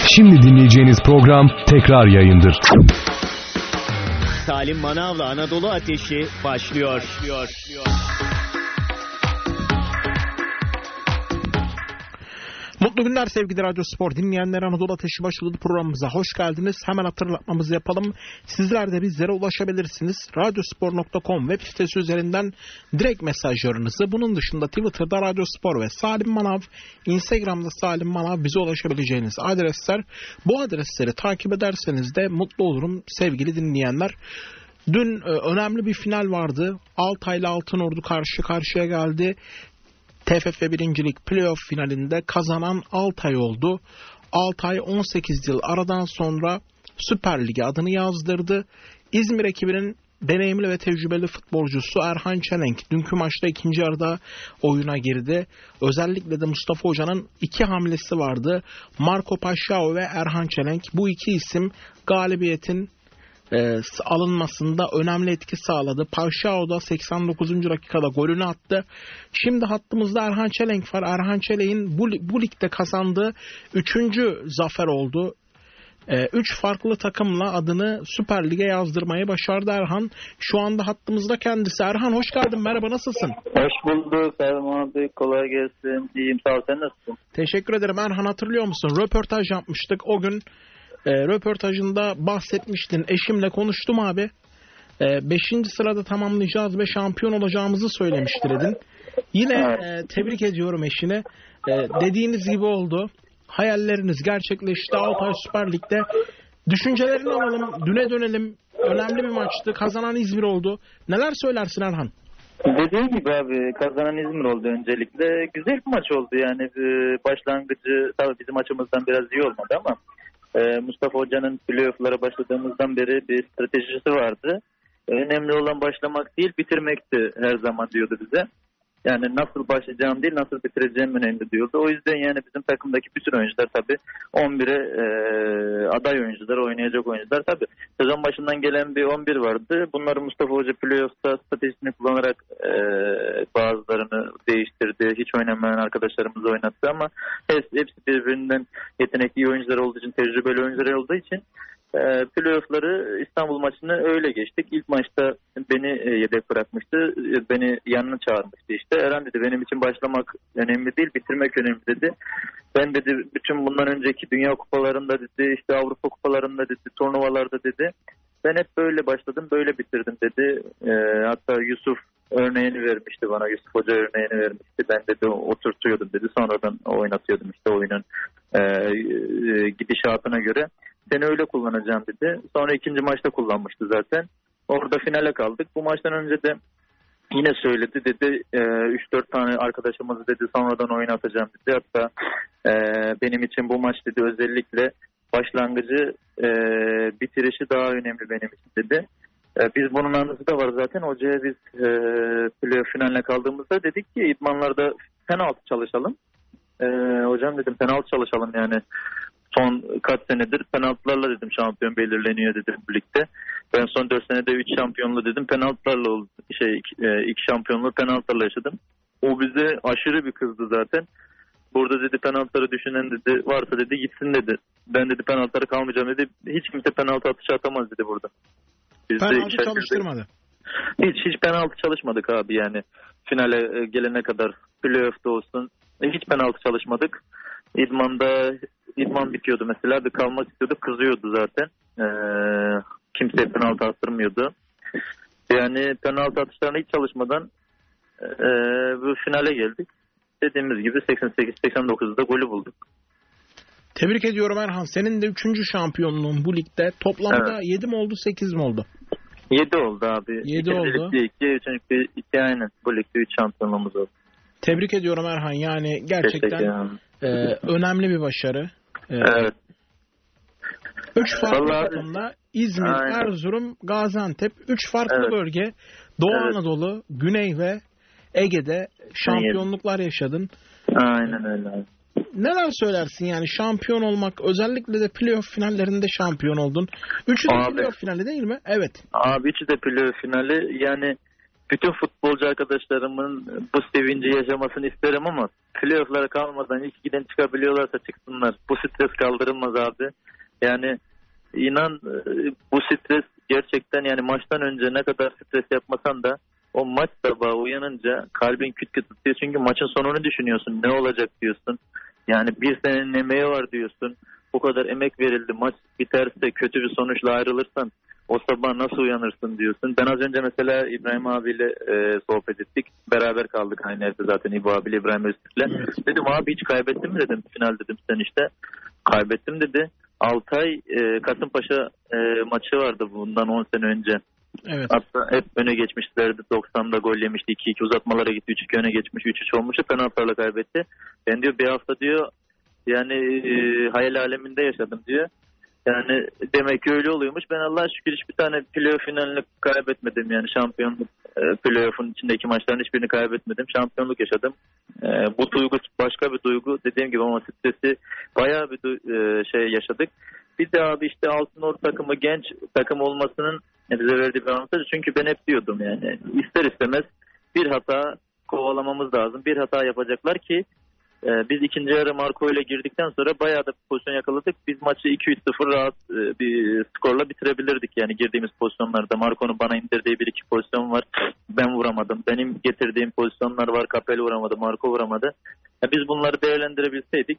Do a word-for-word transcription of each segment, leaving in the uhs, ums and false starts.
Şimdi dinleyeceğiniz program tekrar yayındır. Salim Manav'la Anadolu Ateşi başlıyor. başlıyor. Mutlu günler sevgili Radyo Spor dinleyenler, Anadolu Ateşi başladı programımıza hoş geldiniz. Hemen hatırlatmamızı yapalım. Sizler de bizlere ulaşabilirsiniz. radyospor nokta com web sitesi üzerinden direkt mesajlarınızı, bunun dışında Twitter'da Radyo Spor ve Salim Manav, Instagram'da Salim Manav bize ulaşabileceğiniz adresler. Bu adresleri takip ederseniz de mutlu olurum sevgili dinleyenler. Dün e, önemli bir final vardı. Altay'la Altınordu karşı karşıya geldi. T F F birincilik playoff finalinde kazanan Altay oldu. Altay on sekiz yıl aradan sonra Süper Lig'e adını yazdırdı. İzmir ekibinin deneyimli ve tecrübeli futbolcusu Erhan Çelenk dünkü maçta ikinci yarıda oyuna girdi. Özellikle de Mustafa Hoca'nın iki hamlesi vardı. Marco Paşao ve Erhan Çelenk, bu iki isim galibiyetin E, alınmasında önemli etki sağladı. Paşao da seksen dokuzuncu dakikada golünü attı. Şimdi hattımızda Erhan Çelenk var. Erhan Çelenk'in bu, bu ligde kazandığı üçüncü zafer oldu. E, üç farklı takımla adını Süper Lig'e yazdırmayı başardı Erhan. Şu anda hattımızda kendisi. Erhan hoş geldin. Merhaba, nasılsın? Hoş bulduk Erman abi. Kolay gelsin. İyiyim, sağ ol. Sen nasılsın? Teşekkür ederim Erhan, hatırlıyor musun? Röportaj yapmıştık. O gün E, röportajında bahsetmiştin. Eşimle konuştum abi. E, beşinci sırada tamamlayacağız ve şampiyon olacağımızı söylemişti dedin. Yine e, tebrik ediyorum eşine. E, dediğiniz gibi oldu. Hayalleriniz gerçekleşti. Altay Süper Lig'de. Düşüncelerini alalım. Düne dönelim. Önemli bir maçtı. Kazanan İzmir oldu. Neler söylersin Erhan? Dediğim gibi abi, kazanan İzmir oldu öncelikle. Güzel bir maç oldu yani. Başlangıcı tabii bizim açımızdan biraz iyi olmadı ama Mustafa Hoca'nın playoff'lara başladığımızdan beri bir stratejisi vardı. Önemli olan başlamak değil, bitirmekti her zaman diyordu bize. Yani nasıl başlayacağım değil, nasıl bitireceğim önemli diyordu. O yüzden yani bizim takımdaki bütün oyuncular tabii on bire e, aday oyuncular, oynayacak oyuncular tabii. Sezon başından gelen bir on bir vardı. Bunları Mustafa Hoca playoff'ta stratejisini kullanarak e, bazılarını değiştirdi. Hiç oynamayan arkadaşlarımızı oynattı ama hepsi birbirinden yetenekli oyuncular olduğu için, tecrübeli oyuncular olduğu için E, playoff'ları İstanbul maçını öyle geçtik. İlk maçta beni e, yedek bırakmıştı. E, beni yanına çağırmıştı işte. Eren dedi benim için başlamak önemli değil, bitirmek önemli dedi. Ben dedi bütün bundan önceki dünya kupalarında dedi, işte Avrupa kupalarında dedi, turnuvalarda dedi. Ben hep böyle başladım, böyle bitirdim dedi. E, hatta Yusuf örneğini vermişti bana. Yusuf Hoca örneğini vermişti. Ben dedi oturtuyordum dedi. Sonradan oynatıyordum işte oyunun e, e, gidişatına göre. Seni öyle kullanacağım dedi. Sonra ikinci maçta kullanmıştı zaten. Orada finale kaldık. Bu maçtan önce de yine söyledi dedi. üç dört tane arkadaşımızı dedi sonradan oynatacağım dedi. Hatta e, benim için bu maç dedi özellikle başlangıcı e, bitirişi daha önemli benim için dedi. E, biz bunun anısı da var zaten. Hocaya biz e, playoff finaline kaldığımızda dedik ki idmanlarda penaltı çalışalım. E, hocam dedim penaltı çalışalım yani. Son kaç senedir penaltılarla dedim şampiyon belirleniyor dedim bu ligde. Ben son dört senede üç şampiyonlu dedim penaltılarla oldu. Şey iki, iki şampiyonluğu penaltılarla yaşadım. O bize aşırı bir kızdı zaten. Burada dedi penaltıları düşünen dedi varsa dedi gitsin dedi. Ben dedi penaltıları kalmayacağım dedi. Hiç kimse penaltı atışı atamaz dedi burada. Biz penaltı de çalıştırmadı. Hiç hiç penaltı çalışmadık abi yani. Finale gelene kadar playoff'ta olsun. Hiç penaltı çalışmadık. İdmanda İdman bitiyordu mesela. Bir kalmak istiyordu. Kızıyordu zaten. Ee, kimseye penaltı attırmıyordu. Yani penaltı atışlarına hiç çalışmadan e, bu finale geldik. Dediğimiz gibi seksen sekiz seksen dokuzda golü bulduk. Tebrik ediyorum Erhan. Senin de üçüncü şampiyonluğun bu ligde. Toplamda evet. yedi mi oldu sekiz mi oldu? yedi oldu abi. yedi oldu. iki, üçüncü iki aynen. Bu ligde üç şampiyonluğumuz oldu. Tebrik ediyorum Erhan. Yani gerçekten e, önemli bir başarı. Evet. Üç farklı takımda İzmir, aynen. Erzurum, Gaziantep. Üç farklı evet. bölge. Doğu evet. Anadolu, Güney ve Ege'de şampiyonluklar yaşadın. Aynen öyle. Neler söylersin yani şampiyon olmak, özellikle de playoff finallerinde şampiyon oldun. Üçü de abi, playoff finali değil mi? Evet. Abi üçü de playoff finali yani bütün futbolcu arkadaşlarımın bu sevinci yaşamasını isterim ama playoff'lara kalmadan ilk giden çıkabiliyorlarsa çıksınlar. Bu stres kaldırılmaz abi. Yani inan bu stres gerçekten, yani maçtan önce ne kadar stres yapmasan da o maç sabahı uyanınca kalbin küt küt tutuyor. Çünkü maçın sonunu düşünüyorsun. Ne olacak diyorsun. Yani bir senenin emeği var diyorsun. Bu kadar emek verildi. Maç biterse kötü bir sonuçla ayrılırsan o sabah nasıl uyanırsın diyorsun. Ben az önce mesela İbrahim abiyle e, sohbet ettik. Beraber kaldık aynı evde zaten İbo abiyle, İbrahim Öztürk'le. Evet. Dedim abi hiç kaybettin mi dedim. Final dedim sen işte. Kaybettim dedi. Altay e, Kasımpaşa e, maçı vardı bundan on sene önce. Evet. Hatta hep öne geçmişlerdi. doksan'da gol yemişti. iki iki uzatmalara gitti. üç iki öne geçmiş. üç üç olmuştu. Penaltılarla kaybetti. Ben diyor bir hafta diyor yani e, hayal aleminde yaşadım diyor. Yani demek ki öyle oluyormuş. Ben Allah'a şükür hiçbir tane playoff finalini kaybetmedim. Yani şampiyonluk e, playoff'un içindeki maçların hiçbirini kaybetmedim. Şampiyonluk yaşadım. E, bu duygu başka bir duygu. Dediğim gibi ama stresi bayağı bir du- e, şey yaşadık. Bir de abi işte Altınordu takımı genç takım olmasının bize verdiği bir avantaj. Çünkü ben hep diyordum yani ister istemez bir hata kovalamamız lazım. Bir hata yapacaklar ki e, biz ikinci yarı Marco ile girdikten sonra bayağı da pozisyon yakaladık. Biz maçı iki üç sıfır rahat e, bir skorla bitirebilirdik. Yani girdiğimiz pozisyonlarda Marco'nun bana indirdiği bir iki pozisyon var. Ben vuramadım. Benim getirdiğim pozisyonlar var. Capello vuramadı. Marco vuramadı. Ya biz bunları değerlendirebilseydik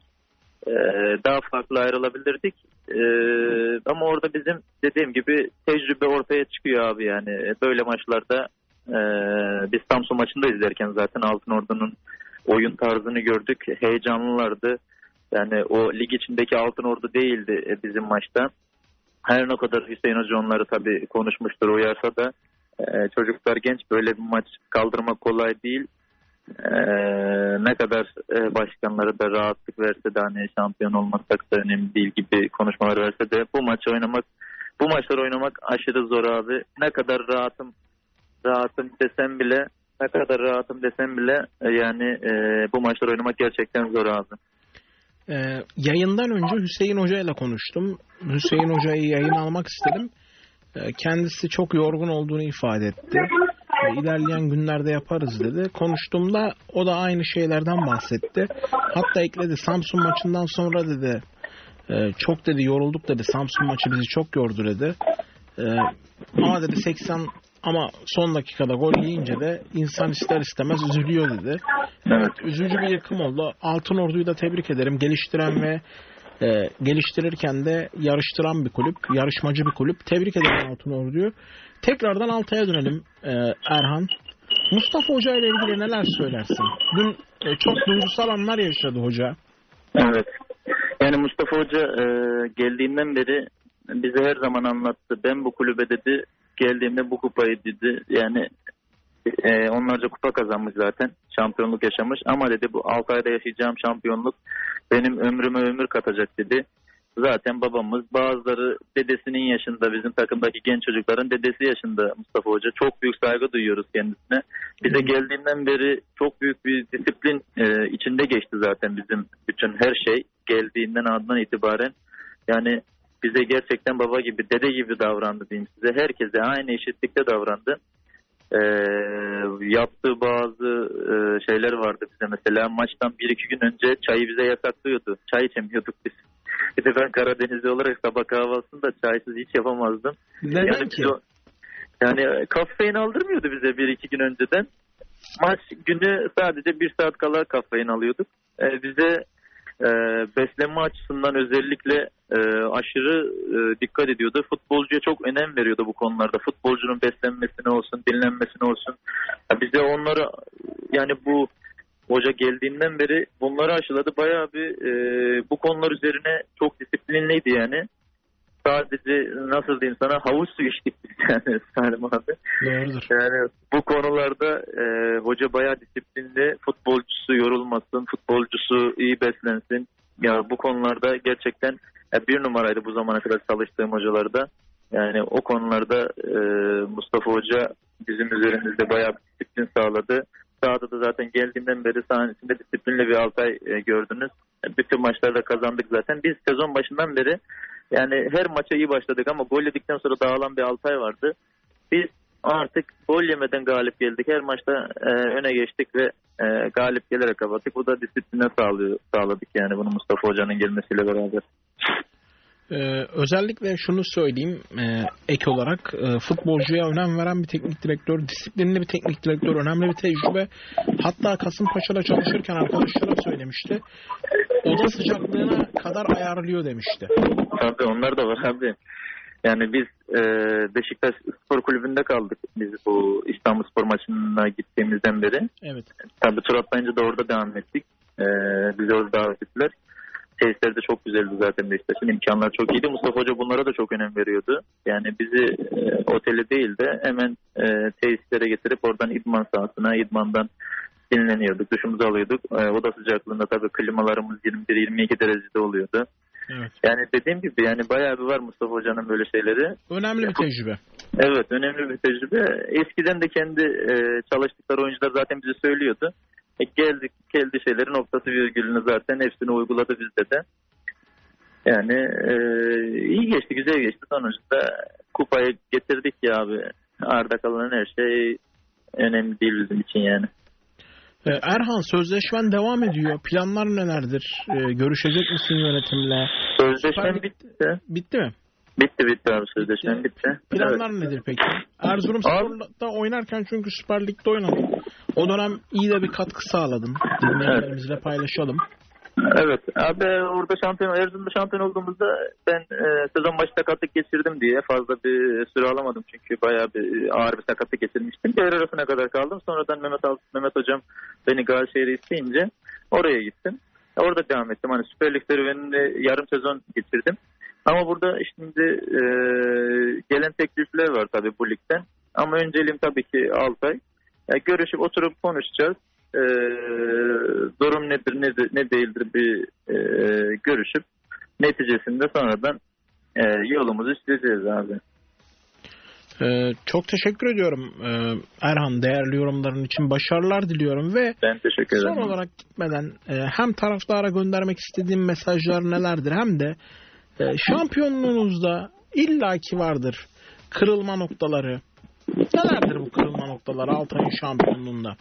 daha farklı ayrılabilirdik. Ee, ama orada bizim dediğim gibi tecrübe ortaya çıkıyor abi yani. Böyle maçlarda e, biz Samsun maçında izlerken zaten Altınordu'nun oyun tarzını gördük. Heyecanlılardı. Yani o lig içindeki Altınordu değildi bizim maçta. Her ne kadar Hüseyin Hoca onları tabii konuşmuştur, uyarsa da e, çocuklar genç, böyle bir maç kaldırmak kolay değil. Ee, ne kadar e, başkanları da rahatlık verse de hani şampiyon olmasak da önemli değil gibi konuşmalar verse de bu maçı oynamak, bu maçları oynamak aşırı zor abi. Ne kadar rahatım rahatım desem bile ne kadar rahatım desem bile e, yani e, bu maçları oynamak gerçekten zor abi. Ee, yayından önce Hüseyin Hoca ile konuştum. Hüseyin Hoca'yı yayın almak istedim. Ee, kendisi çok yorgun olduğunu ifade etti. İlerleyen günlerde yaparız dedi. Konuştuğumda o da aynı şeylerden bahsetti. Hatta ekledi, Samsun maçından sonra dedi çok dedi yorulduk dedi. Samsun maçı bizi çok yordu dedi. Ama dedi seksen ama son dakikada gol yiyince de insan ister istemez üzülüyor dedi. Evet, üzücü bir yıkım oldu. Altınordu'yu da tebrik ederim. Geliştiren ve e, geliştirirken de yarıştıran bir kulüp, yarışmacı bir kulüp. Tebrik ederim Altınordu'yu. Tekrardan Altay'a dönelim e, Erhan. Mustafa Hoca ile ilgili neler söylersin? Dün e, çok duygusal anlar yaşadı hoca. Evet. Yani Mustafa Hoca e, geldiğinden beri bize her zaman anlattı. Ben bu kulübe dedi, geldiğimde bu kupayı dedi. Yani e, onlarca kupa kazanmış zaten. Şampiyonluk yaşamış. Ama dedi bu altı ayda yaşayacağım şampiyonluk benim ömrüme ömür katacak dedi. Zaten babamız, bazıları dedesinin yaşında, bizim takımdaki genç çocukların dedesi yaşında Mustafa Hoca. Çok büyük saygı duyuyoruz kendisine. Bize geldiğinden beri çok büyük bir disiplin e, içinde geçti zaten bizim bütün her şey. Geldiğinden andan itibaren yani bize gerçekten baba gibi, dede gibi davrandı diyeyim size. Herkese aynı eşitlikte davrandı. Ee, yaptığı bazı e, şeyler vardı bize, mesela maçtan bir iki gün önce çayı bize yasaklıyordu. Çay içemiyorduk biz. Bir de ben Karadenizli olarak sabah kahvaltısında çaysız hiç yapamazdım. Neden yani ki? O, yani kafein aldırmıyordu bize bir iki gün önceden. Maç günü sadece bir saat kala kafein alıyorduk. Ee, bize e, beslenme açısından özellikle e, aşırı e, dikkat ediyordu. Futbolcuya çok önem veriyordu bu konularda. Futbolcunun beslenmesine olsun, dinlenmesine olsun. Ya bize onları, yani bu hoca geldiğinden beri bunları aşıladı. Bayağı bir e, bu konular üzerine çok disiplinliydi yani. Sadece nasıl diyeyim sana, havuç suyu içtik biz yani Salim abi. Doğrudur. Yani bu konularda e, hoca bayağı disiplinli. Futbolcusu yorulmasın, futbolcusu iyi beslensin. Ya bu konularda gerçekten ya bir numaraydı bu zamana kadar çalıştığım hocalarda. Yani o konularda e, Mustafa Hoca bizim üzerimizde bayağı bir disiplin sağladı. Sahada da zaten geldiğimden beri sahanın içinde disiplinli bir Altay e, gördünüz. Bütün maçlarda kazandık zaten. Biz sezon başından beri yani her maça iyi başladık ama gol yedikten sonra dağılan bir Altay vardı. Biz artık gol yemeden galip geldik. Her maçta e, öne geçtik ve e, galip gelerek kapattık. Bu da disipline sağlıyor, sağladık yani bunu Mustafa Hoca'nın gelmesiyle beraber. Ee, özellikle şunu söyleyeyim e, ek olarak e, futbolcuya önem veren bir teknik direktör, disiplinli bir teknik direktör, önemli bir tecrübe. Hatta Kasımpaşa'da çalışırken arkadaşlara söylemişti. Oda sıcaklığına kadar ayarlıyor demişti. Tabii onlar da var abi. Yani biz e, Beşiktaş Spor Kulübü'nde kaldık biz bu İstanbul Spor maçına gittiğimizden beri. Evet. Tabii tur atlayınca da orada devam ettik. E, bizi orada davet ettiler. Tesisleri de çok güzeldi zaten Beşiktaş'ın. İmkanlar çok iyiydi. Mustafa Hoca bunlara da çok önem veriyordu. Yani bizi e, otele değil de hemen e, tesislere getirip oradan idman sahasına, idmandan dinleniyorduk. Duşumuzu alıyorduk. E, oda sıcaklığında tabii klimalarımız yirmi bir yirmi iki derecede oluyordu. Evet. Yani dediğim gibi yani bayağı bir var Mustafa Hoca'nın böyle şeyleri. Önemli bir tecrübe. Evet, önemli bir tecrübe. Eskiden de kendi e, çalıştıkları oyuncular zaten bize söylüyordu. E, geldik, geldi şeylerin noktası virgülünü zaten hepsini uyguladı bizde de. Yani e, iyi geçti, güzel geçti. Sonuçta kupayı getirdik ya abi. Arda kalan her şey önemli değil bizim için yani. Erhan, sözleşmen devam ediyor. Planlar nelerdir? Ee, görüşecek misin yönetimle? Sözleşmen bitti. Bitti mi? Bitti bitti abi, sözleşmen bitti. Planlar evet. Nedir peki? Erzurumspor'da oynarken çünkü Süper Lig'de oynadın. O dönem iyi de bir katkı sağladın. Dinleyenlerimizle evet. Paylaşalım. Evet abi, orada şampiyon, Erzurum'da şampiyon olduğumuzda ben e, sezon başı sakatlık geçirdim diye fazla bir süre alamadım çünkü bayağı bir ağır bir sakatlık geçirmiştim. Devre arasına kadar kaldım. Sonradan Mehmet Mehmet hocam beni Galatasaray'a isteyince oraya gittim. Orada devam ettim. Hani Süper Lig serüveninde yarım sezon geçirdim. Ama burada şimdi e, gelen teklifler var tabii bu ligden. Ama önceliğim tabii ki Altay. Yani görüşüp oturup konuşacağız. Ee, durum nedir, nedir ne değildir bir e, görüşüp neticesinde sonradan e, yolumuzu çizeceğiz abi. Ee, çok teşekkür ediyorum ee, Erhan, değerli yorumların için başarılar diliyorum ve ben teşekkür ederim. Son olarak gitmeden e, hem taraftara göndermek istediğim mesajlar nelerdir hem de e, şampiyonluğunuzda illaki vardır kırılma noktaları. Nelerdir bu kırılma noktaları Altay'ın şampiyonluğunda?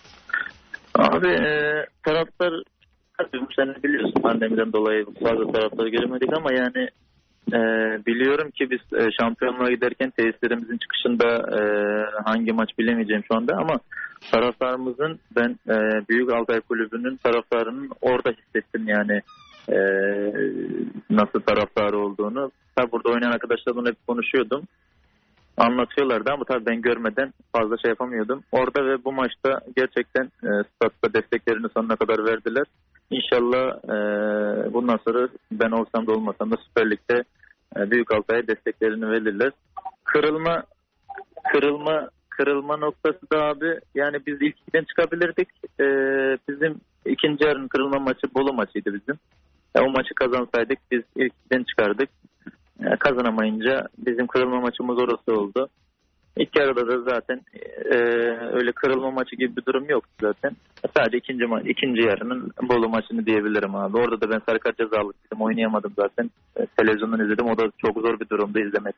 Abi e, taraftar tabii sen biliyorsun pandemiden dolayı fazla taraftarı göremedik ama yani e, biliyorum ki biz e, şampiyonluğa giderken tesislerimizin çıkışında e, hangi maç bilemeyeceğim şu anda ama taraftarımızın ben e, Büyük Altay Kulübü'nün taraftarının orada hissettim yani e, nasıl taraftarı olduğunu. Tabi burada oynayan arkadaşlarımla hep konuşuyordum. Anlatıyorlardı ama tabii ben görmeden fazla şey yapamıyordum. Orada ve bu maçta gerçekten e, statta desteklerini sonuna kadar verdiler. İnşallah e, bundan sonra ben olsam da olmasam da Süper Lig'de e, Büyük Altay'a desteklerini verirler. Kırılma kırılma kırılma noktası da abi yani biz ilk ikiden çıkabilirdik. E, bizim ikinci yarının kırılma maçı Bolu maçıydı bizim. E, o maçı kazansaydık biz ilk ikiden çıkardık. Kazanamayınca bizim kırılma maçımız orası oldu. İlk yarıda da zaten e, öyle kırılma maçı gibi bir durum yok zaten. Sadece ikinci ma- ikinci yarının Bolu maçını diyebilirim abi. Orada da ben sarı kart cezalıydım, oynayamadım zaten. E, televizyondan izledim. O da çok zor bir durumda izlemek.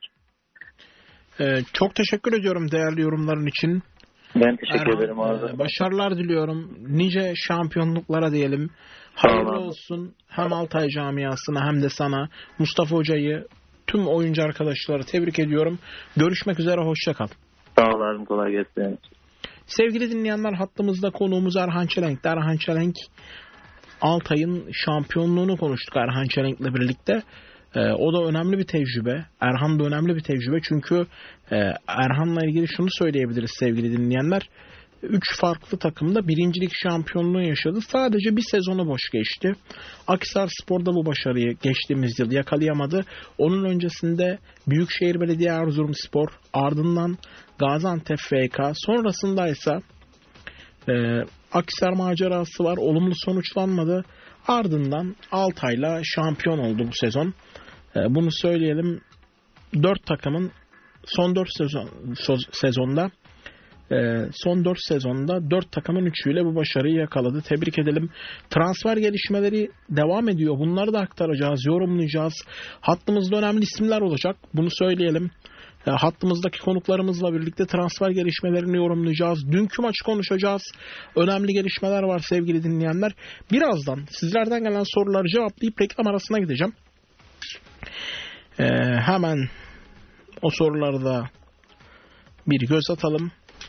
Ee, çok teşekkür ediyorum değerli yorumların için. Ben teşekkür Erhan, ederim abi. E, başarılar diliyorum. Nice şampiyonluklara diyelim. Hayırlı tamam. olsun hem Altay camiasına hem de sana, Mustafa Hoca'yı, tüm oyuncu arkadaşları tebrik ediyorum. Görüşmek üzere, hoşça kal. Sağ olun, kolay gelsin. Sevgili dinleyenler, hattımızda konuğumuz Erhan Çelenk. Erhan Çelenk, Altay'ın şampiyonluğunu konuştuk Erhan Çelenk'le birlikte. Ee, o da önemli bir tecrübe. Erhan da önemli bir tecrübe. Çünkü e, Erhan'la ilgili şunu söyleyebiliriz sevgili dinleyenler. Üç farklı takımda birincilik şampiyonluğu yaşadı. Sadece bir sezonu boş geçti. Akhisarspor'da bu başarıyı geçtiğimiz yıl yakalayamadı. Onun öncesinde Büyükşehir Belediye Erzurumspor, ardından Gaziantep F K, sonrasında ise e, Akhisar macerası var. Olumlu sonuçlanmadı. Ardından Altay'la şampiyon oldu bu sezon. E, bunu söyleyelim. Dört takımın son dört sezon, sezonda Ee, son dört sezonda dört takımın üçüyle bu başarıyı yakaladı. Tebrik edelim. Transfer gelişmeleri devam ediyor. Bunları da aktaracağız, yorumlayacağız. Hattımızda önemli isimler olacak. Bunu söyleyelim. E, hattımızdaki konuklarımızla birlikte transfer gelişmelerini yorumlayacağız. Dünkü maçı konuşacağız. Önemli gelişmeler var sevgili dinleyenler. Birazdan sizlerden gelen soruları cevaplayıp reklam arasına gideceğim. E, hemen o sorularda bir göz atalım.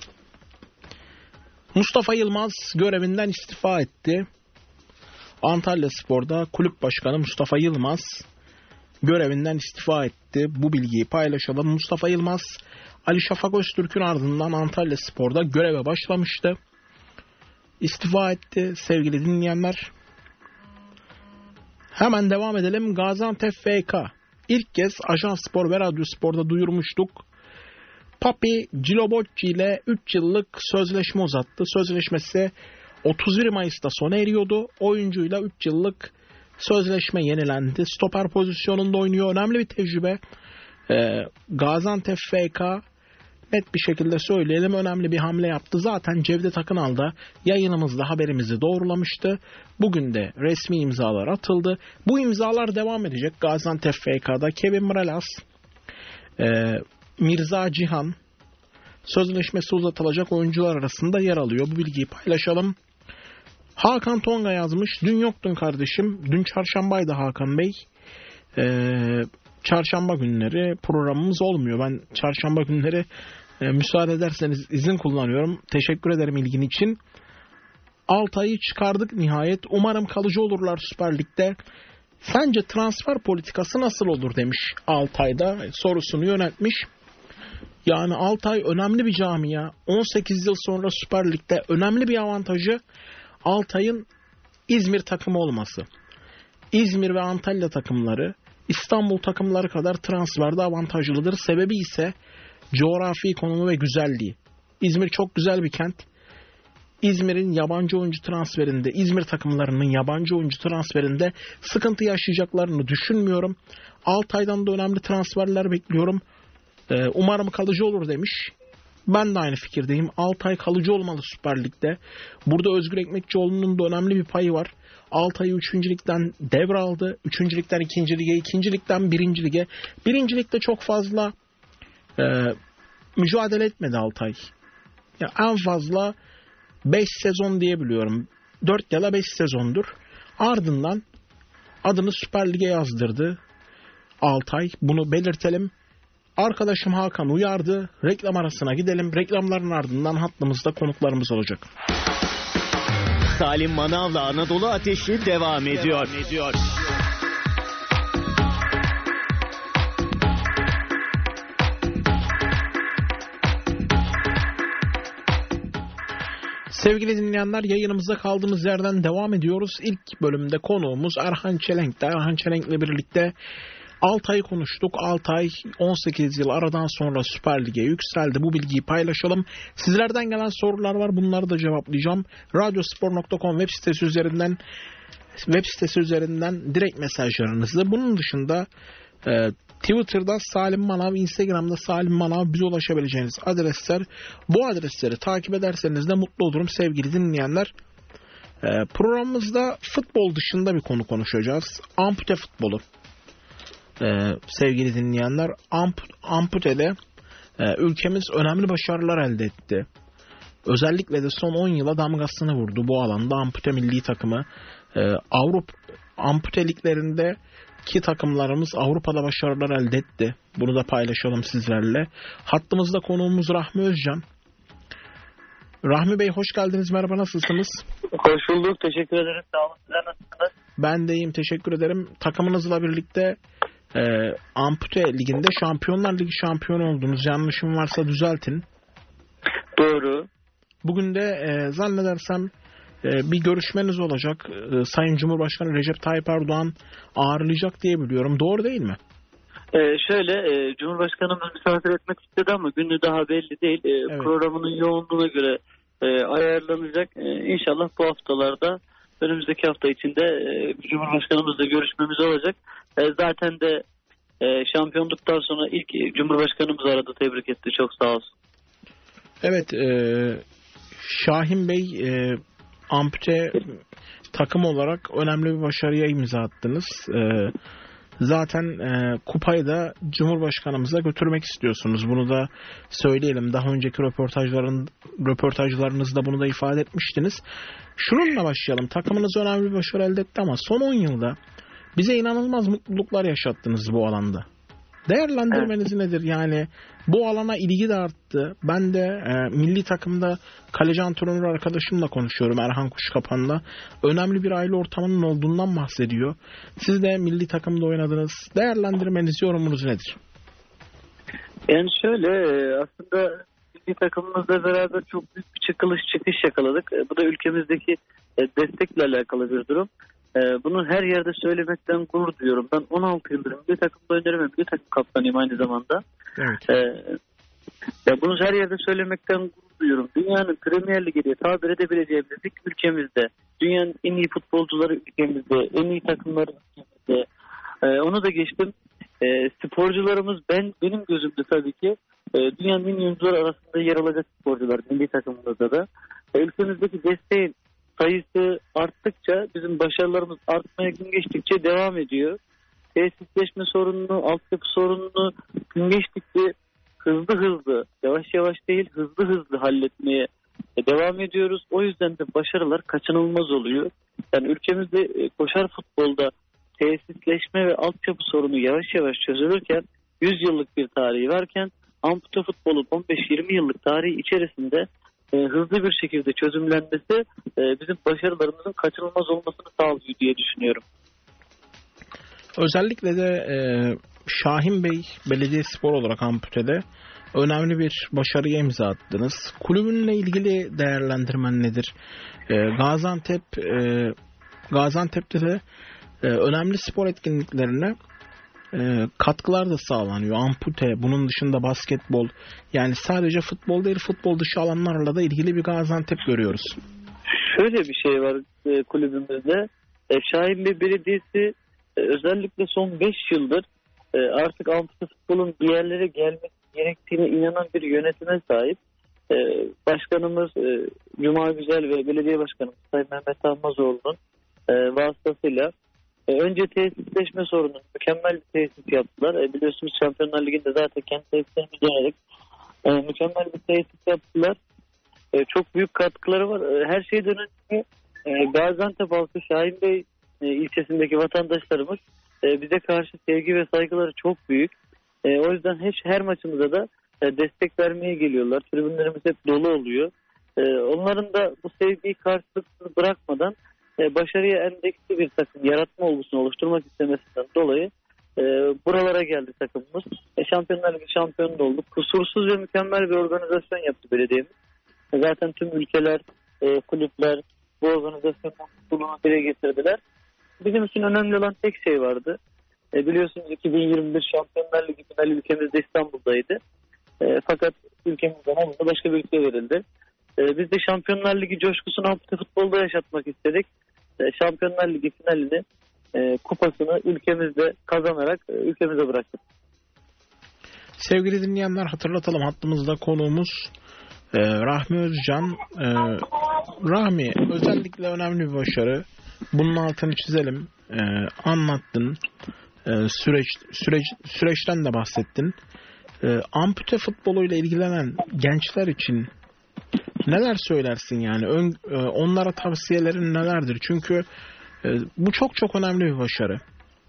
Mustafa Yılmaz görevinden istifa etti. Antalyaspor'da kulüp başkanı Mustafa Yılmaz görevinden istifa etti. Bu bilgiyi paylaşalım. Mustafa Yılmaz, Ali Şafak Öztürk'ün ardından Antalyaspor'da göreve başlamıştı. İstifa etti sevgili dinleyenler. Hemen devam edelim. Gaziantep F K. İlk kez Ajansspor ve Radyospor'da duyurmuştuk. Papi Cilobocci ile üç yıllık sözleşme uzattı. Sözleşmesi otuz bir Mayıs'ta sona eriyordu. Oyuncuyla üç yıllık sözleşme yenilendi. Stoper pozisyonunda oynuyor. Önemli bir tecrübe. Ee, Gaziantep F K net bir şekilde söyleyelim önemli bir hamle yaptı. Zaten Cevdet Akınal da yayınımızda haberimizi doğrulamıştı. Bugün de resmi imzalar atıldı. Bu imzalar devam edecek. Gaziantep F K'da Kevin Mralas, e, Mirza Cihan sözleşmesi uzatılacak oyuncular arasında yer alıyor. Bu bilgiyi paylaşalım. Hakan Tonga yazmış. Dün yoktun kardeşim. Dün çarşambaydı Hakan Bey. Ee, çarşamba günleri programımız olmuyor. Ben çarşamba günleri e, müsaade ederseniz izin kullanıyorum. Teşekkür ederim ilgin için. Altay'ı çıkardık nihayet. Umarım kalıcı olurlar Süper Lig'de. Sence transfer politikası nasıl olur demiş Altay'da. Sorusunu yöneltmiş. Yani Altay önemli bir camia. on sekiz yıl sonra Süper Lig'de önemli bir avantajı Altay'ın İzmir takımı olması. İzmir ve Antalya takımları İstanbul takımları kadar transferde avantajlıdır. Sebebi ise coğrafi konumu ve güzelliği. İzmir çok güzel bir kent. İzmir'in yabancı oyuncu transferinde, İzmir takımlarının yabancı oyuncu transferinde sıkıntı yaşayacaklarını düşünmüyorum. Altay'dan da önemli transferler bekliyorum. Ee, umarım kalıcı olur demiş. Ben de aynı fikirdeyim. Altay kalıcı olmalı Süper Lig'de. Burada Özgür Ekmekçioğlu'nun da önemli bir payı var. Altay'ı üçüncü ligden devraldı. üçüncü ligden ikinci lige, ikinci ligden birinci lige. birinci ligde çok fazla e, mücadele etmedi Altay. Ya en fazla beş sezon diyebiliyorum. dört ya da beş sezondur. Ardından adını Süper Lig'e yazdırdı Altay. Bunu belirtelim. Arkadaşım Hakan uyardı. Reklam arasına gidelim. Reklamların ardından hattımızda konuklarımız olacak. Salim Manav'la Anadolu Ateşi devam ediyor. Devam ediyor. Sevgili dinleyenler, yayınımıza kaldığımız yerden devam ediyoruz. İlk bölümde konuğumuz Erhan Çelenk'te. Erhan Çelenk'le birlikte Altay'ı konuştuk. Altay on sekiz yıl aradan sonra Süper Lig'e yükseldi. Bu bilgiyi paylaşalım. Sizlerden gelen sorular var. Bunları da cevaplayacağım. radyospor nokta com web sitesi üzerinden web sitesi üzerinden direkt mesajlarınızı. Bunun dışında e, Twitter'da Salim Manav, Instagram'da Salim Manav bize ulaşabileceğiniz adresler. Bu adresleri takip ederseniz de mutlu olurum sevgili dinleyenler. E, programımızda futbol dışında bir konu konuşacağız. Ampute futbolu. Ee, sevgili dinleyenler, amp, amputede e, ülkemiz önemli başarılar elde etti. Özellikle de son on yıla damgasını vurdu bu alanda ampute milli takımı. E, Avrupa ampute liglerinde ki takımlarımız Avrupa'da başarılar elde etti. Bunu da paylaşalım sizlerle. Hattımızda konuğumuz Rahmi Özcan. Rahmi Bey hoş geldiniz. Merhaba, nasılsınız? Hoş bulduk. Teşekkür ederim. Sağ olun. Sizler nasılsınız? Ben de iyiyim. Teşekkür ederim. Takımınızla birlikte e, Ampute Ligi'nde Şampiyonlar Ligi şampiyonu oldunuz. Yanlışım varsa düzeltin. Doğru. Bugün de e, zannedersem e, bir görüşmeniz olacak. E, Sayın Cumhurbaşkanı Recep Tayyip Erdoğan ağırlayacak diye biliyorum. Doğru değil mi? Ee, şöyle e, Cumhurbaşkanımız misafir etmek istedi ama günü daha belli değil. E, evet. Programının yoğunluğuna göre e, ayarlanacak. E, İnşallah bu haftalarda, önümüzdeki hafta içinde e, Cumhurbaşkanımızla görüşmemiz olacak. E, zaten de e, şampiyonluktan sonra ilk Cumhurbaşkanımız aradı, tebrik etti. Çok sağ olsun. Evet, e, Şahin Bey, e, ampute takım olarak önemli bir başarıya imza attınız. E, Zaten e, kupayı da Cumhurbaşkanımıza götürmek istiyorsunuz. Bunu da söyleyelim. Daha önceki röportajların röportajlarınızda bunu da ifade etmiştiniz. Şununla başlayalım. Takımınız önemli bir başarı elde etti ama son on yılda bize inanılmaz mutluluklar yaşattınız bu alanda. Değerlendirmeniz evet. nedir? Yani bu alana ilgi de arttı. Ben de e, milli takımda kaleci antrenör arkadaşımla konuşuyorum, Erhan Kuşkapan'la. Önemli bir aile ortamının olduğundan bahsediyor. Siz de milli takımda oynadınız. Değerlendirmeniz, yorumunuz nedir? Yani şöyle, aslında milli takımımızla beraber çok büyük bir çıkış çıkış yakaladık. Bu da ülkemizdeki destekle alakalı bir durum. Bunu her yerde söylemekten gurur duyuyorum. Ben on altı yıldır milli takımda oynarım ve milli takım kaptanıyım aynı zamanda. Evet. Ee, ya bunu her yerde söylemekten gurur duyuyorum. Dünyanın Premier Ligi diye tabir edebileceğimiz lig ülkemizde. Dünyanın en iyi futbolcuları ülkemizde. En iyi takımları ülkemizde. Ee, onu da geçtim. Ee, sporcularımız ben benim gözümde tabii ki e, dünyanın en iyi oyuncular arasında yer alacak sporcular milli takımımızda da. E, ülkemizdeki desteğin sayısı arttıkça bizim başarılarımız artmaya gün geçtikçe devam ediyor. Tesisleşme sorununu, altyapı sorununu gün geçtikçe hızlı hızlı, yavaş yavaş değil hızlı hızlı halletmeye devam ediyoruz. O yüzden de başarılar kaçınılmaz oluyor. Yani ülkemizde koşar futbolda tesisleşme ve altyapı sorunu yavaş yavaş çözülürken yüz yıllık bir tarihi varken ampute futbolun on beş yirmi yıllık tarihi içerisinde E, hızlı bir şekilde çözümlenmesi e, bizim başarılarımızın kaçınılmaz olmasını sağlıyor diye düşünüyorum. Özellikle de e, Şahin Bey Belediyespor olarak amputede önemli bir başarıya imza attınız. Kulübünle ilgili değerlendirmen nedir? E, Gaziantep e, Gaziantep'te de e, önemli spor etkinliklerine E, katkılar da sağlanıyor. Ampute, bunun dışında basketbol, yani sadece futbol değil, futbol dışı alanlarla da ilgili bir Gaziantep görüyoruz. Şöyle bir şey var e, kulübümüzde. E, Şahin Bey Belediyesi e, özellikle son beş yıldır e, artık ampute futbolun bir yerlere gelmek gerektiğine inanan bir yönetime sahip. E, başkanımız e, Cuma Güzel ve belediye başkanımız Sayın Mehmet Almazoğlu'nun e, vasıtasıyla önce tesisleşme sorununu mükemmel bir tesis yaptılar. E, biliyorsunuz Şampiyonlar Ligi'nde zaten kendi tesislerimizi dönerek e, mükemmel bir tesis yaptılar. E, çok büyük katkıları var. E, her şeyden önce e, Gaziantep halkı Şahin Bey e, ilçesindeki vatandaşlarımız e, bize karşı sevgi ve saygıları çok büyük. E, o yüzden hiç her maçımıza da e, destek vermeye geliyorlar. Tribünlerimiz hep dolu oluyor. E, onların da bu sevgiyi karşılıksız bırakmadan başarıya endeksli bir takım yaratma olgusunu oluşturmak istemesinden dolayı e, buralara geldi takımımız. E, Şampiyonlar Ligi şampiyonu olduk. Kusursuz ve mükemmel bir organizasyon yaptı belediyemiz. E, zaten tüm ülkeler, e, kulüpler bu organizasyonun mutluluğunu dile getirdiler. Bizim için önemli olan tek şey vardı. E, biliyorsunuz iki bin yirmi bir Şampiyonlar Ligi finali ülkemizde İstanbul'daydı. E, fakat ülkemizden alındı, başka bir ülkeye verildi. E, biz de Şampiyonlar Ligi coşkusunu ampute futbolda yaşatmak istedik. Şampiyonlar Ligi finalini, e, kupasını ülkemizde kazanarak e, ülkemize bıraktık. Sevgili dinleyenler, hatırlatalım, hattımızda konuğumuz e, Rahmi Özcan. E, Rahmi, özellikle önemli bir başarı. Bunun altını çizelim. E, anlattın. E, süreç, süreç süreçten de bahsettin. E, ampute futboluyla ilgilenen gençler için neler söylersin yani? Ön, e, onlara tavsiyelerin nelerdir? Çünkü e, bu çok çok önemli bir başarı.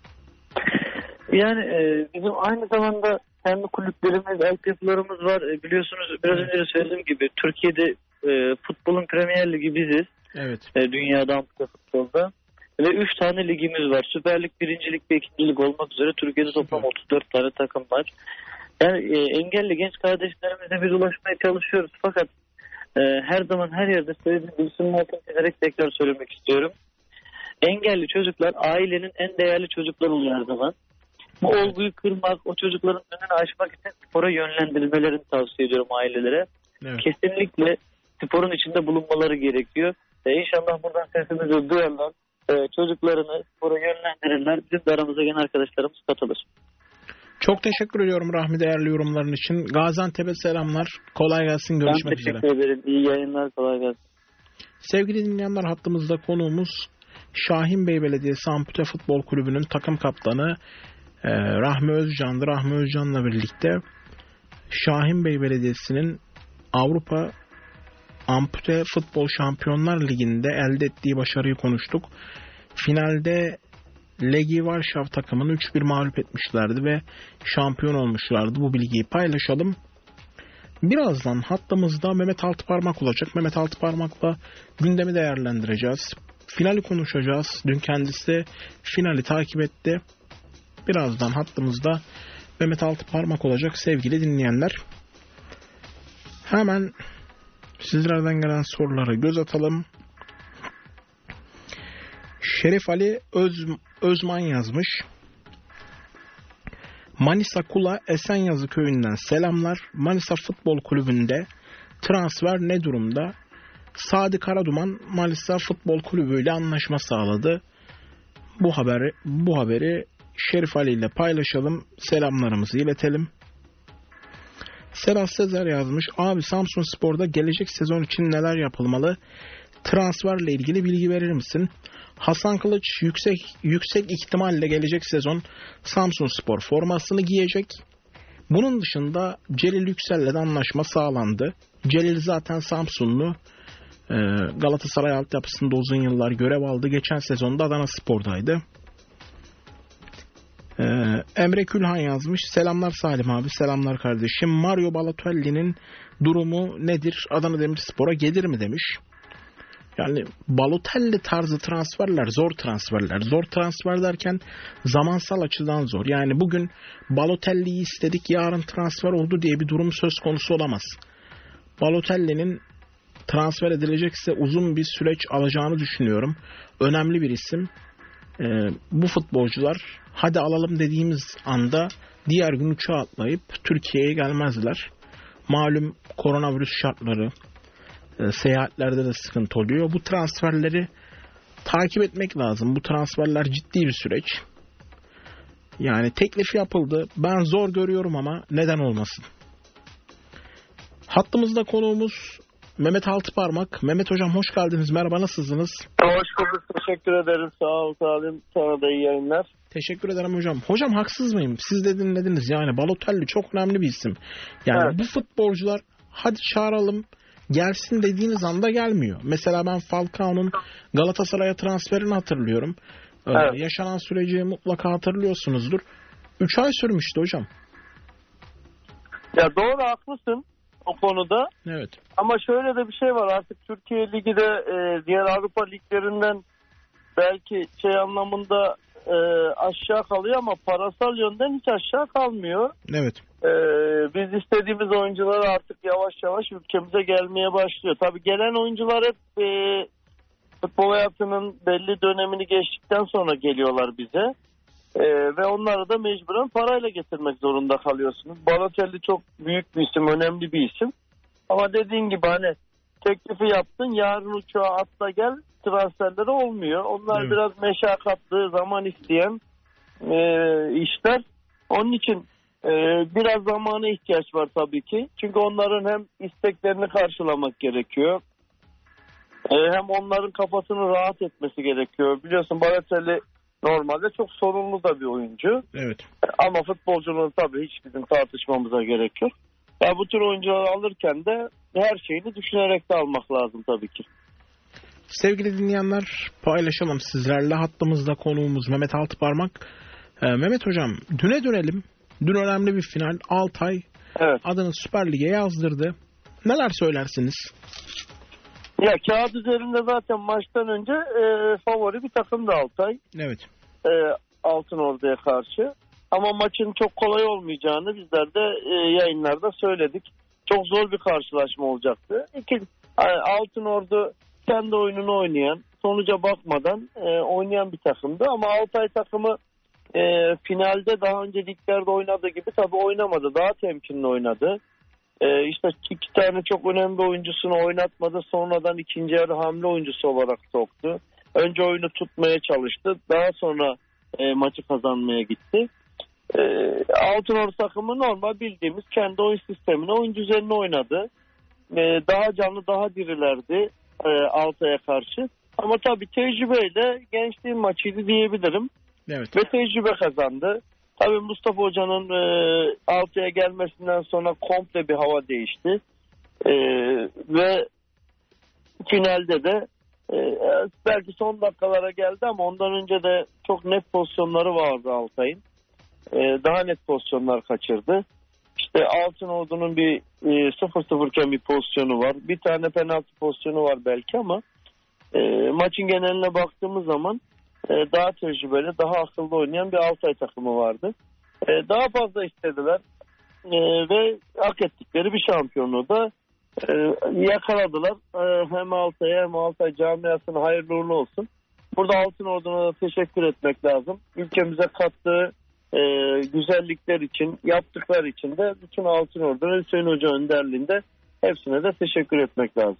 Yani e, bizim aynı zamanda kendi kulüplerimiz, altyapılarımız var. E, biliyorsunuz biraz önce de söylediğim gibi Türkiye'de e, futbolun Premier Ligi biziz. Evet. E, dünyada ampute futbolda. Ve üç tane ligimiz var. Süper Lig, Birinci Lig ve İkinci Lig olmak üzere Türkiye'de toplam otuz dört tane takım var. Yani e, engelli genç kardeşlerimize biz ulaşmaya çalışıyoruz. Fakat her zaman her yerde söylediğim bilgisinin altını çizerek tekrar söylemek istiyorum. Engelli çocuklar ailenin en değerli çocukları oluyor her zaman. Bu olguyu kırmak, o çocukların önünü açmak için spora yönlendirilmelerini tavsiye ediyorum ailelere. Evet. Kesinlikle sporun içinde bulunmaları gerekiyor. E inşallah buradan sesimizi duyarlar, e, çocuklarını spora yönlendirirler. Bizim de aramıza gelen arkadaşlarımız katılır. Çok teşekkür ediyorum Rahmi, değerli yorumların için. Gaziantep'e selamlar. Kolay gelsin. Görüşmek üzere. Ben teşekkür üzere. ederim. İyi yayınlar. Kolay gelsin. Sevgili dinleyenler, hattımızda konuğumuz Şahin Bey Belediyesi Ampute Futbol Kulübü'nün takım kaptanı Ee, Rahmi Özcan'dı. Rahmi Özcan'la birlikte Şahinbey Belediyesi'nin Avrupa Ampute Futbol Şampiyonlar Ligi'nde elde ettiği başarıyı konuştuk. Finalde Legi Varşav takımını üç bir mağlup etmişlerdi ve şampiyon olmuşlardı. Bu bilgiyi paylaşalım. Birazdan hattımızda Mehmet Altıparmak olacak. Mehmet Altıparmak'la gündemi değerlendireceğiz. Finali konuşacağız. Dün kendisi finali takip etti. Birazdan hattımızda Mehmet Altıparmak olacak sevgili dinleyenler. Hemen sizlerden gelen sorulara göz atalım. Şerif Ali Öz, Özman yazmış. Manisa Kula Esenyazı köyünden selamlar. Manisa Futbol Kulübü'nde transfer ne durumda? Sadi Karaduman Manisa Futbol Kulübü ile anlaşma sağladı. Bu haberi bu haberi Şerif Ali ile paylaşalım. Selamlarımızı iletelim. Sedat Sezer yazmış. Abi Samsunspor'da gelecek sezon için neler yapılmalı? Transferle ilgili bilgi verir misin? Hasan Kılıç yüksek yüksek ihtimalle gelecek sezon Samsunspor formasını giyecek. Bunun dışında Celil Yüksel'le de anlaşma sağlandı. Celil zaten Samsunlu. Galatasaray altyapısında uzun yıllar görev aldı. Geçen sezonda Adanaspor'daydı. Ee, Emre Külhan yazmış. Selamlar Salim abi, selamlar kardeşim. Mario Balotelli'nin durumu nedir? Adana Demirspor'a gelir mi demiş. Yani Balotelli tarzı transferler zor transferler. Zor transfer derken zamansal açıdan zor. Yani bugün Balotelli'yi istedik, yarın transfer oldu diye bir durum söz konusu olamaz. Balotelli'nin transfer edilecekse uzun bir süreç alacağını düşünüyorum. Önemli bir isim. Ee, bu futbolcular hadi alalım dediğimiz anda diğer gün uçağa atlayıp Türkiye'ye gelmezler. Malum koronavirüs şartları, e, seyahatlerde de sıkıntı oluyor. Bu transferleri takip etmek lazım. Bu transferler ciddi bir süreç. Yani teklif yapıldı. Ben zor görüyorum ama neden olmasın? Hattımızda konuğumuz Mehmet Altıparmak. Mehmet hocam hoş geldiniz. Merhaba, nasılsınız? Hoş bulduk. Teşekkür ederim. Sağ ol Salim. Sana da iyi yayınlar. Teşekkür ederim hocam. Hocam haksız mıyım? Siz de dinlediniz. Yani Balotelli çok önemli bir isim. Yani evet. Bu futbolcular hadi çağıralım gelsin dediğiniz anda gelmiyor. Mesela ben Falcao'nun Galatasaray'a transferini hatırlıyorum. Ee, evet. Yaşanan süreci mutlaka hatırlıyorsunuzdur. üç ay sürmüştü hocam. Ya doğru, haklısın o konuda. Evet. Ama şöyle de bir şey var, artık Türkiye Ligi de e, diğer Avrupa liglerinden belki şey anlamında e, aşağı kalıyor ama parasal yönden hiç aşağı kalmıyor. Evet. E, biz istediğimiz oyuncular artık yavaş yavaş ülkemize gelmeye başlıyor. Tabii gelen oyuncular hep e, futbol hayatının belli dönemini geçtikten sonra geliyorlar bize. Ee, ve onları da mecburen parayla getirmek zorunda kalıyorsunuz. Balotelli çok büyük bir isim, önemli bir isim. Ama dediğin gibi hani teklifi yaptın, yarın uçağa atla gel, transferleri olmuyor. Onlar evet. Biraz meşakkatli, zaman isteyen e, işler. Onun için e, biraz zamana ihtiyaç var tabii ki. Çünkü onların hem isteklerini karşılamak gerekiyor. E, hem onların kafasını rahat etmesi gerekiyor. Biliyorsun Balotelli normalde çok sorunlu da bir oyuncu. Evet. Ama futbolculuğunu tabii hiç bizim tartışmamıza gerek yok. Yani bu tür oyuncuları alırken de her şeyini düşünerek de almak lazım tabii ki. Sevgili dinleyenler, paylaşalım sizlerle. Hattımızda konuğumuz Mehmet Altıparmak. Ee, Mehmet hocam, düne dönelim. Dün önemli bir final. Altay evet. Adını Süper Lig'e yazdırdı. Neler söylersiniz? Ya kağıt üzerinde zaten maçtan önce e, favori bir takımdı Altay. Evet. E, Altınordu'ya karşı. Ama maçın çok kolay olmayacağını bizler de e, yayınlarda söyledik. Çok zor bir karşılaşma olacaktı. İki, yani Altınordu kendi oyununu oynayan, sonuca bakmadan e, oynayan bir takımdı. Ama Altay takımı e, finalde daha önce liglerde oynadığı gibi tabii oynamadı. Daha temkinli oynadı. Ee, işte iki tane çok önemli oyuncusunu oynatmadı. Sonradan ikinci yarı hamle oyuncusu olarak soktu. Önce oyunu tutmaya çalıştı. Daha sonra e, maçı kazanmaya gitti. E, Altınordu takımı normal bildiğimiz kendi oyun sistemine, oyuncu üzerine oynadı. E, daha canlı, daha dirilerdi e, Altay'a karşı. Ama tabii tecrübeyle gençliğin maçıydı diyebilirim. Evet. Ve tecrübe kazandı. Tabii Mustafa Hoca'nın e, altıya gelmesinden sonra komple bir hava değişti. E, ve finalde de e, belki son dakikalara geldi ama ondan önce de çok net pozisyonları vardı Altay'ın. E, daha net pozisyonlar kaçırdı. İşte Altınordu'nun bir e, sıfır sıfırken bir pozisyonu var. Bir tane penaltı pozisyonu var belki ama e, maçın geneline baktığımız zaman e, daha tecrübeli, daha akıllı oynayan bir Altay takımı vardı. E, daha fazla istediler e, ve hak ettikleri bir şampiyonluğu da e, yakaladılar. E, hem Altay'a hem Altay camiasına hayırlı uğurlu olsun. Burada Altınordu'na da teşekkür etmek lazım. Ülkemize kattığı e, güzellikler için, yaptıkları için de bütün Altınordu'na Hüseyin Hoca önderliğinde hepsine de teşekkür etmek lazım.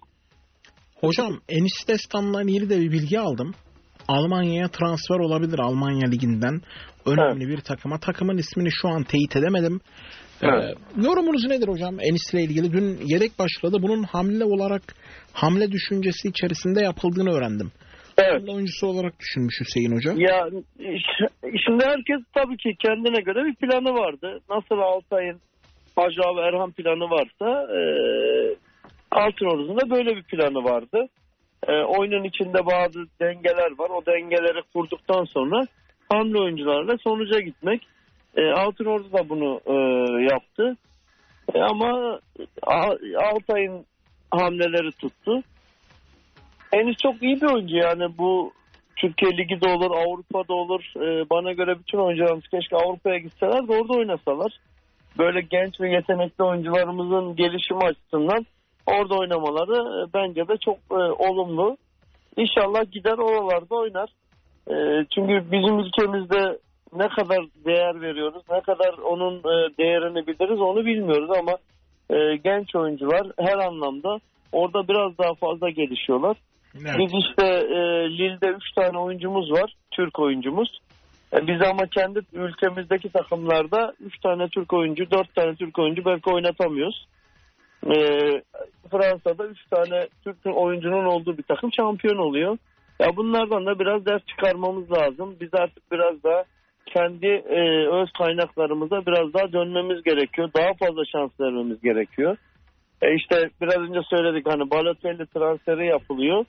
Hocam Enis Destan'la ilgili de bir bilgi aldım. Almanya'ya transfer olabilir Almanya Ligi'nden. Önemli evet. bir takıma. Takımın ismini şu an teyit edemedim. Evet. Ee, yorumunuz nedir hocam Enis'le ilgili? Dün yedek başladı. Bunun hamle olarak hamle düşüncesi içerisinde yapıldığını öğrendim. Evet. Hamle oyuncusu olarak düşünmüş Hüseyin Hoca. Ya şimdi herkes tabii ki kendine göre bir planı vardı. Nasıl Altay'ın Hacı ve Erhan planı varsa e, Altınordu'nun da böyle bir planı vardı. E, oyunun içinde bazı dengeler var. O dengeleri kurduktan sonra hamle oyuncularla sonuca gitmek. E, Altınordu da bunu e, yaptı. E, ama Altay'ın hamleleri tuttu. Enis çok iyi bir oyuncu yani bu Türkiye Ligi de olur, Avrupa'da olur. E, bana göre bütün oyuncularımız keşke Avrupa'ya gitseler de orada oynasalar. Böyle genç ve yetenekli oyuncularımızın gelişimi açısından orada oynamaları e, bence de çok e, olumlu. İnşallah gider oralarda oynar. E, çünkü bizim ülkemizde ne kadar değer veriyoruz, ne kadar onun e, değerini biliriz onu bilmiyoruz ama e, genç oyuncular her anlamda orada biraz daha fazla gelişiyorlar. Evet. Biz işte e, Lille'de üç tane oyuncumuz var, Türk oyuncumuz. E, biz ama kendi ülkemizdeki takımlarda üç tane Türk oyuncu, dört tane Türk oyuncu belki oynatamıyoruz. E, Fransa'da üç tane Türk oyuncunun olduğu bir takım şampiyon oluyor. Ya bunlardan da biraz ders çıkarmamız lazım. Biz artık biraz daha kendi e, öz kaynaklarımıza biraz daha dönmemiz gerekiyor. Daha fazla şans vermemiz gerekiyor. E işte biraz önce söyledik hani Balotelli transferi yapılıyor.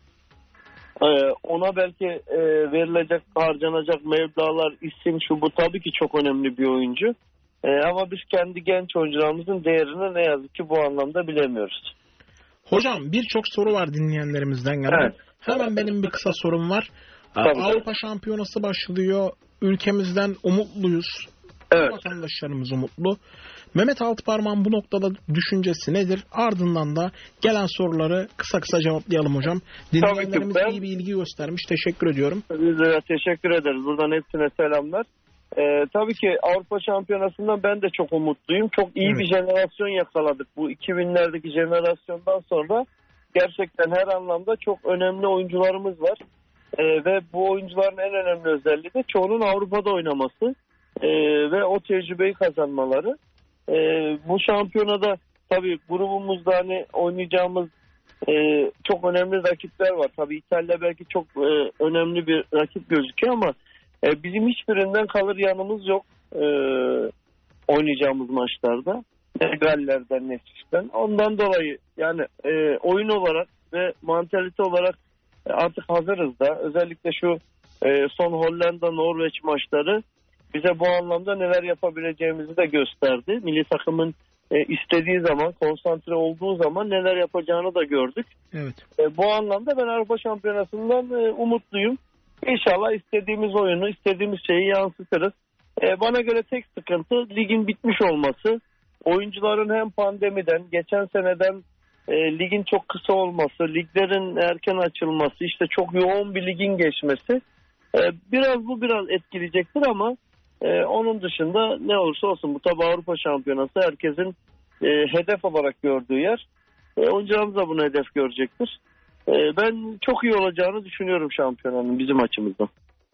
E, ona belki e, verilecek, harcanacak meblağlar, isim şu bu tabii ki çok önemli bir oyuncu. E, ama biz kendi genç oyuncularımızın değerini ne yazık ki bu anlamda bilemiyoruz. Hocam birçok soru var dinleyenlerimizden gelen. Evet. Hemen benim bir kısa sorum var. Tabii. Avrupa Şampiyonası başlıyor. Ülkemizden umutluyuz. Evet. Vatandaşlarımız umutlu. Mehmet Altıparmak'ın bu noktada düşüncesi nedir? Ardından da gelen soruları kısa kısa cevaplayalım hocam. Dinleyenlerimiz iyi bir ilgi göstermiş. Teşekkür ediyorum. Biz de teşekkür ederiz. Buradan hepsine selamlar. Ee, tabii ki Avrupa Şampiyonası'ndan ben de çok umutluyum. Çok iyi evet. bir jenerasyon yakaladık. Bu iki binlerdeki jenerasyondan sonra gerçekten her anlamda çok önemli oyuncularımız var. Ee, ve bu oyuncuların en önemli özelliği de çoğunun Avrupa'da oynaması ee, ve o tecrübeyi kazanmaları. Ee, bu şampiyonada tabii grubumuzda hani oynayacağımız e, çok önemli rakipler var. Tabii İtalya belki çok e, önemli bir rakip gözüküyor ama e, bizim hiçbirinden kalır yanımız yok e, oynayacağımız maçlarda. Ne Galler'den ne Çiş'ten. Ondan dolayı yani e, oyun olarak ve mantalite olarak artık hazırız da. Özellikle şu e, son Hollanda-Norveç maçları bize bu anlamda neler yapabileceğimizi de gösterdi. Milli takımın e, istediği zaman, konsantre olduğu zaman neler yapacağını da gördük. Evet. E, bu anlamda ben Avrupa Şampiyonası'ndan e, umutluyum. İnşallah istediğimiz oyunu, istediğimiz şeyi yansıtırız. E, bana göre tek sıkıntı ligin bitmiş olması. Oyuncuların hem pandemiden, geçen seneden e, ligin çok kısa olması, liglerin erken açılması, işte çok yoğun bir ligin geçmesi. E, biraz bu biraz etkileyecektir ama e, onun dışında ne olursa olsun bu tabi Avrupa Şampiyonası herkesin e, hedef olarak gördüğü yer. E, oyuncularımız da bunu hedef görecektir. E, ben çok iyi olacağını düşünüyorum şampiyonanın bizim açımızdan.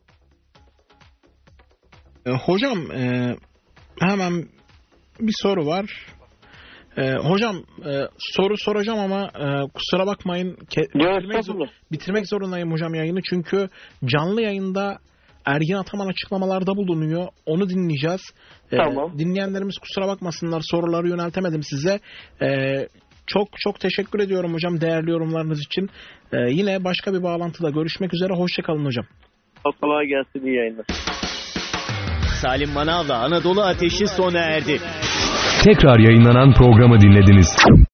E, hocam e, hemen bir soru var. Ee, hocam e, soru soracağım ama e, kusura bakmayın ke- bitirmek, zor- bitirmek zorundayım hocam yayını çünkü canlı yayında Ergin Ataman açıklamalarda bulunuyor. Onu dinleyeceğiz. Ee, Tamam. Dinleyenlerimiz kusura bakmasınlar, soruları yöneltemedim size. Ee, çok çok teşekkür ediyorum hocam değerli yorumlarınız için. Ee, yine başka bir bağlantıda görüşmek üzere. Hoşçakalın hocam. Kolay gelsin, iyi yayınlar. Salim Manav'la Anadolu Ateşi sona erdi. Tekrar yayınlanan programı dinlediniz.